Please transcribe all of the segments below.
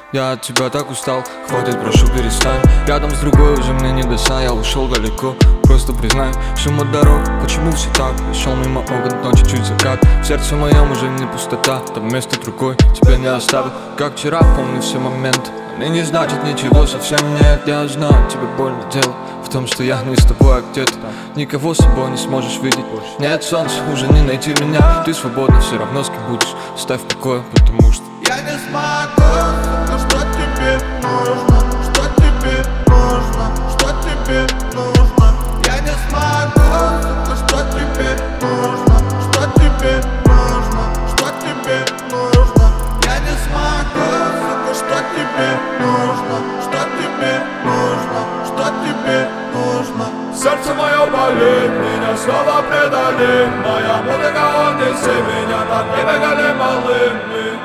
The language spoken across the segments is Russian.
Я от тебя так устал, хватит, прошу, перестань. Рядом с другой уже мне не до сна, я ушел далеко. Просто признай, шум от дорог, почему все так? Я шел мимо окон, но чуть-чуть закат. В сердце моем уже не пустота, там место другой тебя не оставил. Как вчера, помню все моменты, они не значит ничего совсем нет. Я знаю, тебе больно дело в том, что я не с тобой, а где-то никого с собой не сможешь видеть. Нет солнца, уже не найти меня. Ты свободна, все равно с кем будешь. Ставь в покое, потому что я не смогу, но что тебе нужно? Что тебе нужно? Что тебе нужно? Я не смогу, но что тебе нужно? Что тебе нужно? Что тебе нужно? Я не смогу, сука, что тебе нужно? Что тебе нужно? Что тебе нужно? Сердце мое болит, меня снова предали. Моя музыка, он неси меня, там не бегали малыми.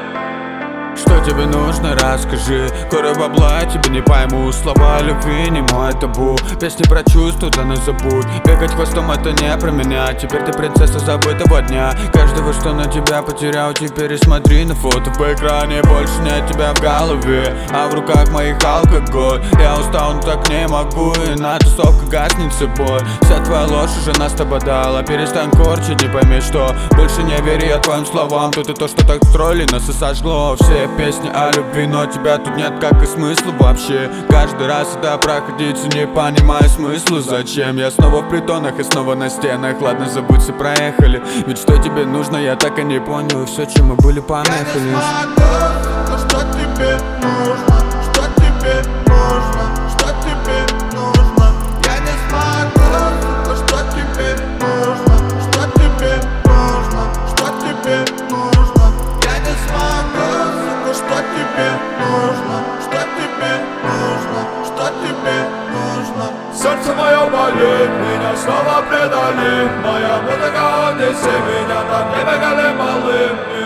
Что тебе нужно, расскажи. Горы бабла, я тебе не пойму. Слова любви не мой табу. Песни про чувства, да не забудь. Бегать хвостом это не про меня. Теперь ты принцесса забытого дня. Каждого, что на тебя потерял, теперь и смотри на фото по экране. Больше нет тебя в голове, а в руках моих алкоголь. Я устал, но так не могу, и на тусовках гаснет собой. Вся твоя ложь уже нас ободала. Перестань корчить, не пойми что. Больше не верю я твоим словам. Тут и то, что так строили, нас и сожгло. Все песни о любви, но тебя тут нет, как и смысла вообще. Каждый раз это проходить, не понимаю смысла. Зачем? Я снова в притонах и снова на стенах. Ладно, забудь, все проехали. Ведь что тебе нужно, я так и не понял. И все, чем мы были, помехали. Я не смогу, что тебе нужно? Что тебе нужно? Что тебе нужно? Я не смогу, что тебе нужно? Что тебе нужно? Что тебе нужно? Я не смогу, что тебе нужно? Что тебе нужно? Что тебе нужно? Сердце мое болит, меня снова предали. Моя музыка, он неси меня, там не бегали малыми.